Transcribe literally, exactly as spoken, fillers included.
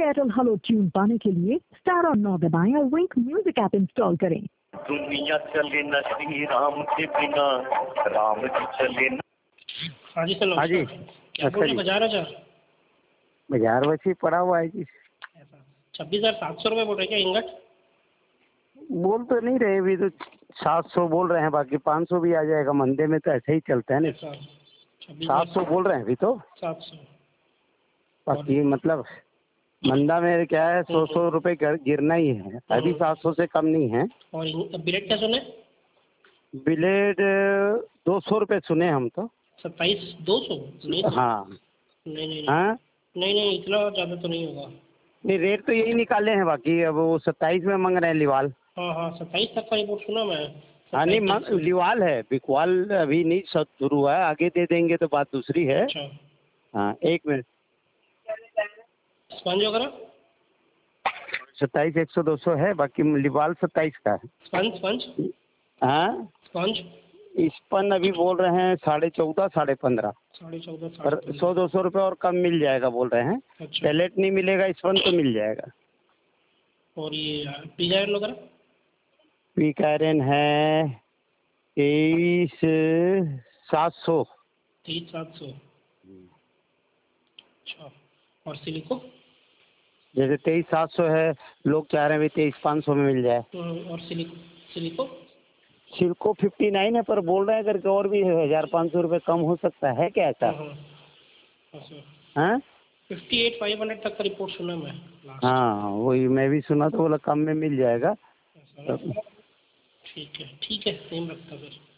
Airtel hello tune पाने के लिए स्टार और नौ दबाएं और विंक म्यूजिक ऐप इंस्टॉल करें। दुनिया चले न श्री राम के बिना, राम जी चले न। हाँ जी सर, हाँ जी, क्या अच्छा बोल रहे जी। बाजार हजार बाजार वैसे पड़ा हुआ है जी। ऐसा छब्बीस हजार सात सौ रुपये बोल रहे क्या इंगट? बोल तो नहीं रहे, अभी तो सात सौ बोल रहे हैं, बाकी पाँच सौ भी आ जाएगा। मंदे में तो ऐसे ही चलता है ना। ऐसा छब्बीस सात सौ बोल रहे हैं अभी तो। सात सौ बाकी मतलब मंदा में क्या है, सौ सौ रुपये गिर- गिरना ही है। अभी सात सौ से कम नहीं है। और बिलेट क्या सुने? ब्लेड दो सौ रुपये सुने हम तो। सत्ताईस दो सौ नहीं सर। हाँ नहीं नहीं नहीं हाँ, नहीं नहीं इतना ज़्यादा तो नहीं होगा। नहीं रेट तो यही निकाले हैं, बाकी अब वो सत्ताईस में मांग रहे हैं लिवाल। हाँ हाँ सत्ताईस तक का रिपोर्ट सुना मैं। हाँ नहीं, सत्ताईस मांग तक से। लिवाल है, बिकवाल अभी नहीं सब शुरू हुआ है, आगे दे देंगे तो बात दूसरी है। अच्छा हाँ एक मिनट। स्पंज वगैरह? सत्ताईस एक सौ दो सौ है, बाकी लिवाल सत्ताईस का है। स्पंज स्पंज हाँ, स्पंज स्पन अभी बोल रहे हैं साढ़े चौदह साढ़े पंद्रह, साढ़े चौदह पर साढ़े सौ दो सौ रुपये और कम मिल जाएगा बोल रहे हैं। अच्छा। पैलेट नहीं मिलेगा, स्पन तो मिल जाएगा। और ये डिजाइन वगैरह? पीक आयरन है तेईस सात सौ। तेईस सात सौ अच्छा। और सिलिको? जैसे तेईस सात सौ है, लोग चाह रहे हैं भी तेईस पाँच सौ में मिल जाए। और सिलिको सिलिको सिल्को फिफ्टी नाइन है, पर बोल रहे हैं करके और भी हजार पाँच सौ रुपये कम हो सकता है क्या ऐसा? हाँ फिफ्टी एट फाइव हंड्रेड तक का रिपोर्ट सुना मैं लास्ट। हाँ, वही मैं भी सुना तो बोला कम में मिल जाएगा। ऐसा ठीक है ठीक है, सेम रखता फिर।